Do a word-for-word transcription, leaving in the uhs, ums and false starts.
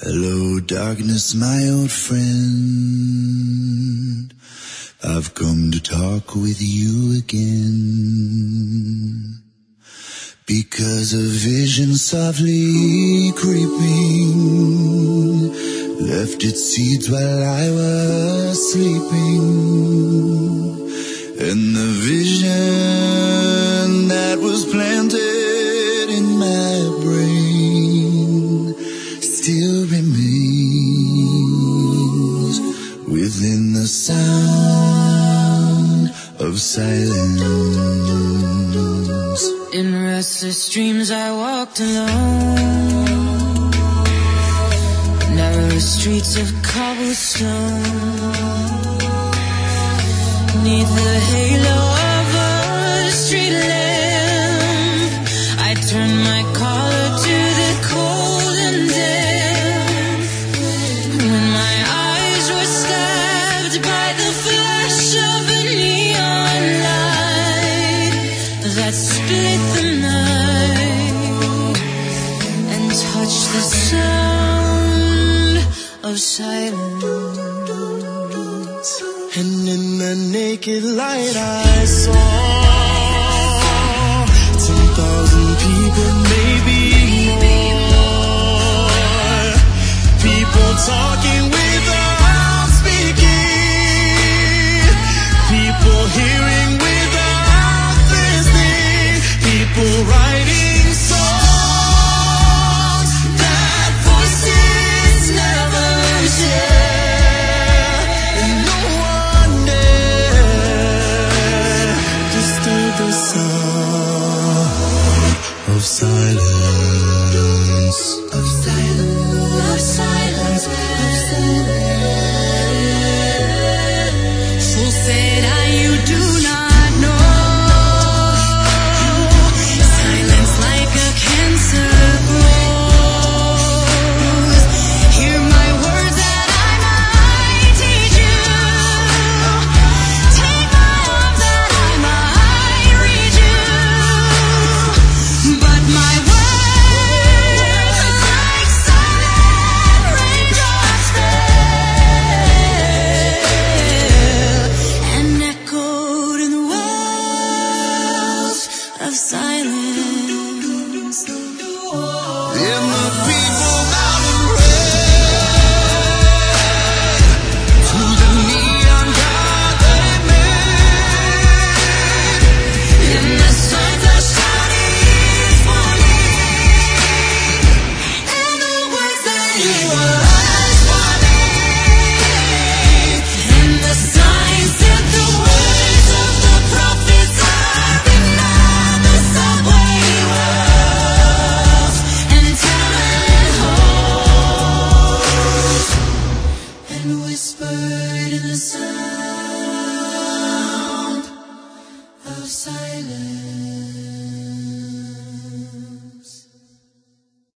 Hello, darkness, my old friend. I've come to talk with you again. Because a vision softly creeping left its seeds while I was sleeping. And the vision that was planted in my brain still remains within the sound of silence. In restless dreams I walked alone, narrow streets of cobblestone, neath the halo of a street lamp. I turned my collar to the cold and damp, when my eyes were stabbed by the flash of a neon light that split the night and touched the sound of silence. And in the naked light I saw ten thousand people, maybe more. People talking without speaking, people hearing without listening, people writing songs that voices never share. And no one dare disturb the sound of silence, of silence, of silence, of silence. So said I, you do not know. Silence like a cancer grows. Hear my words that I might teach you. Take my arms that I might reach you. But my words like silent raindrops fell and echoed in the wells of silence. And the people bowed red to the neon god they made. And the signs are shouting for me, and the words that you were